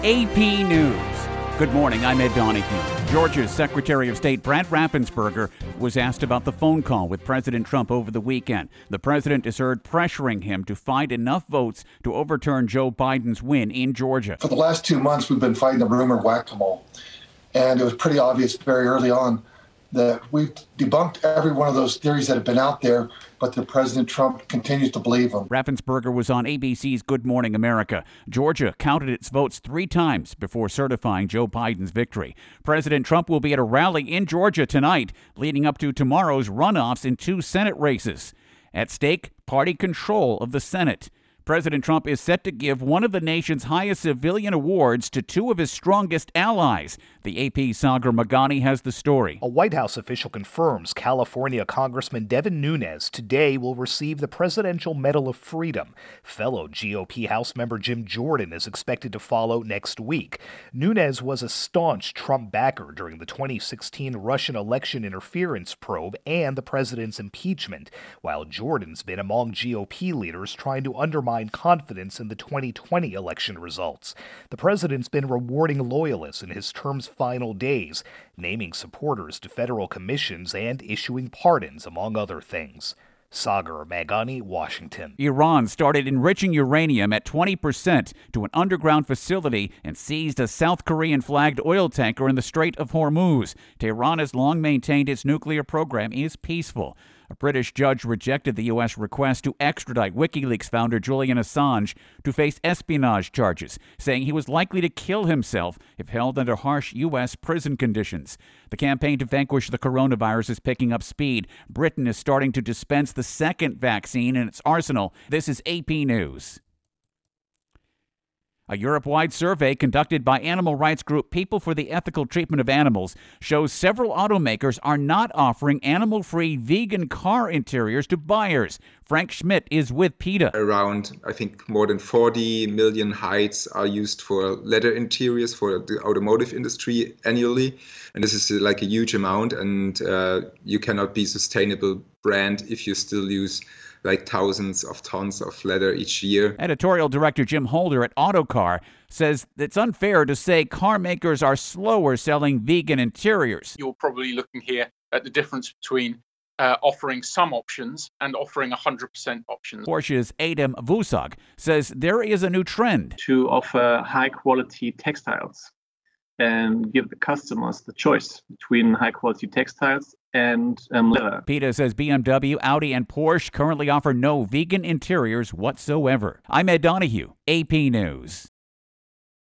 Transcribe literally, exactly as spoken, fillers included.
A P News. Good morning, I'm Ed Donahue. Georgia's Secretary of State Brad Raffensperger was asked about the phone call with President Trump over the weekend. The president is heard pressuring him to find enough votes to overturn Joe Biden's win in Georgia. For the last two months, we've been fighting the rumor whack-a-mole. And it was pretty obvious very early on that we've debunked every one of those theories that have been out there, but the President Trump continues to believe them. Raffensperger was on A B C's Good Morning America. Georgia counted its votes three times before certifying Joe Biden's victory. President Trump will be at a rally in Georgia tonight, leading up to tomorrow's runoffs in two Senate races. At stake, party control of the Senate. President Trump is set to give one of the nation's highest civilian awards to two of his strongest allies. The A P's Sagar Meghani has the story. A White House official confirms California Congressman Devin Nunes today will receive the Presidential Medal of Freedom. Fellow G O P House member Jim Jordan is expected to follow next week. Nunes was a staunch Trump backer during the twenty sixteen Russian election interference probe and the president's impeachment, while Jordan's been among G O P leaders trying to undermine confidence in the twenty twenty election results. The president's been rewarding loyalists in his term's final days, naming supporters to federal commissions and issuing pardons, among other things. Sagar Meghani, Washington. Iran started enriching uranium at twenty percent to an underground facility and seized a South Korean-flagged oil tanker in the Strait of Hormuz. Tehran has long maintained its nuclear program is peaceful. A British judge rejected the U S request to extradite WikiLeaks founder Julian Assange to face espionage charges, saying he was likely to kill himself if held under harsh U S prison conditions. The campaign to vanquish the coronavirus is picking up speed. Britain is starting to dispense the second vaccine in its arsenal. This is A P News. A Europe-wide survey conducted by animal rights group People for the Ethical Treatment of Animals shows several automakers are not offering animal-free vegan car interiors to buyers. Frank Schmidt is with PETA. Around, I think, more than forty million hides are used for leather interiors for the automotive industry annually. And this is like a huge amount, and uh, you cannot be a sustainable brand if you still use like thousands of tons of leather each year. Editorial director Jim Holder at Autocar says it's unfair to say car makers are slower selling vegan interiors. You're probably looking here at the difference between uh, offering some options and offering one hundred percent options. Porsche's Adam Vusag says there is a new trend to offer high-quality textiles and give the customers the choice between high-quality textiles and um, leather. PETA says B M W, Audi, and Porsche currently offer no vegan interiors whatsoever. I'm Ed Donahue, A P News.